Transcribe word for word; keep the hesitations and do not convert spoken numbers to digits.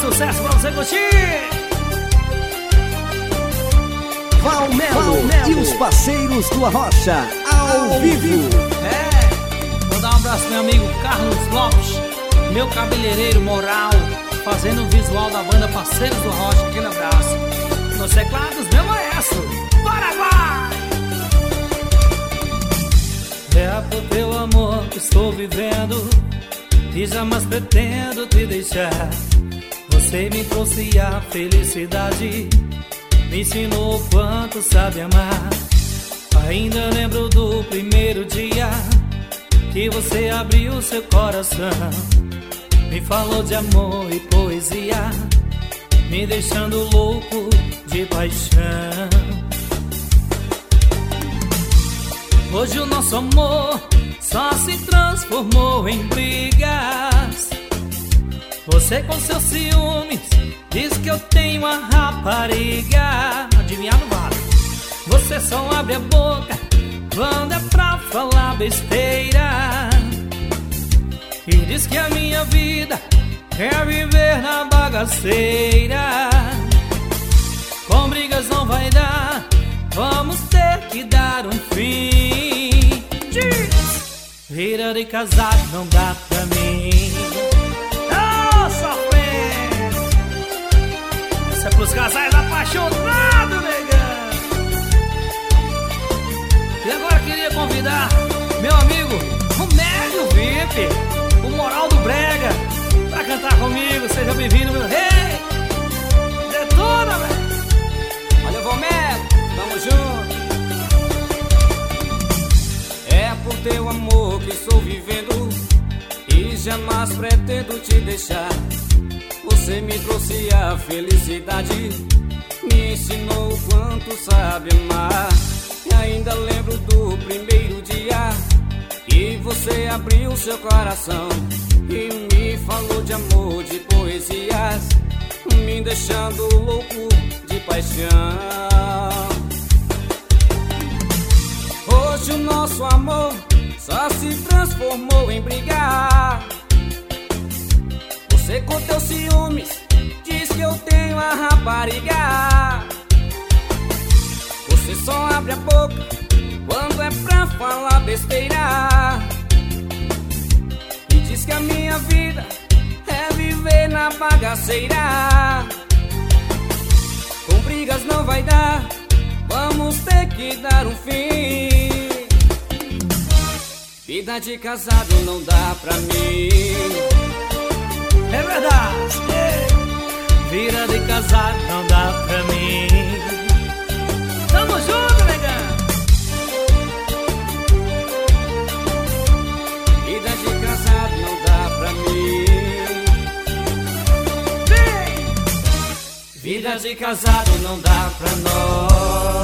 sucesso pra você curtir. Valmelo e os parceiros do Arrocha, ao, ao vivo. vivo. É, vou dar um abraço pro meu amigo Carlos Lopes, meu cabeleireiro moral, fazendo o visual da banda Parceiros do Arrocha. Aquele abraço. Nos teclados, meu maestro, Paraguai. É por teu amor que estou vivendo e jamais pretendo te deixar. Você me trouxe a felicidade, me ensinou o quanto sabe amar. Ainda lembro do primeiro dia que você abriu seu coração, me falou de amor e poesia, me deixando louco de paixão. Hoje o nosso amor só se transformou em brigas. Você com seus ciúmes diz que eu tenho uma rapariga. Adivinhar não vale. Você só abre a boca quando é pra falar besteira, e diz que a minha vida é viver na bagaceira. Com brigas não vai dar, vamos ter que dar um fim. Diz, vida de casado não dá pra mim. Oh, sofrendo. Isso é pros casais apaixonados, negão. E agora queria convidar meu amigo, o Médio V I P, o Moral do Brega, pra cantar comigo. Seja bem-vindo, meu rei. Detona, velho. Olha, Valmelo, tamo junto. É por teu amor que estou vivendo e jamais pretendo te deixar. Você me trouxe a felicidade, me ensinou o quanto sabe amar. E ainda lembro do primeiro dia que você abriu seu coração e me falou de amor, de poesias, me deixando louco de paixão. Hoje o nosso amor só se transformou em brigar. Você com teus ciúmes diz que eu tenho a rapariga. Você só abre a boca quando é pra falar besteira, e diz que a minha vida é viver na bagaceira. Com brigas não vai dar, vamos ter que dar um fim. Vida de casado não dá pra mim. É verdade, é. Vida de casado não dá pra mim. Tamo junto, negão. Vida de casado não dá pra mim. Vem! Vida de casado não dá pra nós.